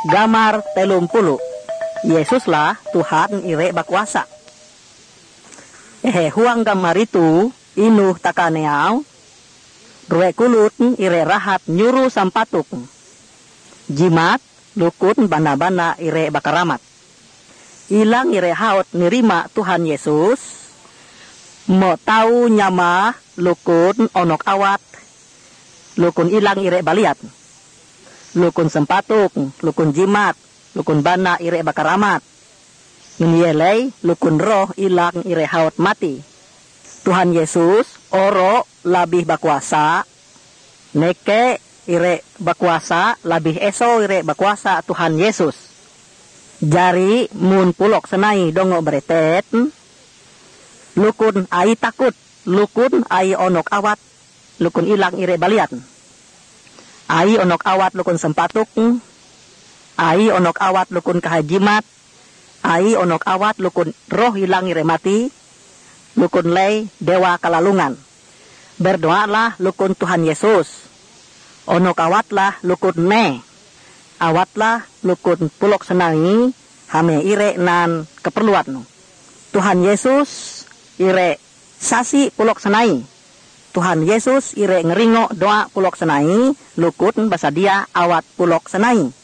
Gamar 30. Yesuslah Tuhan ire bakuasa. Huang gamar itu inuh takaneau. Rue kulut ire rahat nyuru sampatuk. Jimat lukun bana-bana ire bakaramat. Ilang ire haut nirima Tuhan Yesus. Mo tahu nyama lukun onok awat. Lukun ilang ire baliat. Lukun sempatuk, lukun jimat, lukun bana ire bakaramat. Nginyelay lukun roh ilang ire haut mati. Tuhan Yesus oro labih bakuasa. Neke ire bakuasa, labih eso ire bakuasa Tuhan Yesus. Jari mun pulok senai dongo beretet. Lukun ai takut, lukun ai onok awat, lukun ilang ire baliat. Ai onok awat lukun sempatuk, ai onok awat lukun kahajimat, ai onok awat lukun roh hilang ire mati, lukun lei dewa kalalungan. Berdoalah lukun Tuhan Yesus. Onok awatlah lukun ne. Awatlah lukun pulok senangi hame ire nan keperluan. Tuhan Yesus ire sasi pulok senai. Tuhan Yesus ire ngeringo doa pulok senai, lukun basadia awat pulok senai.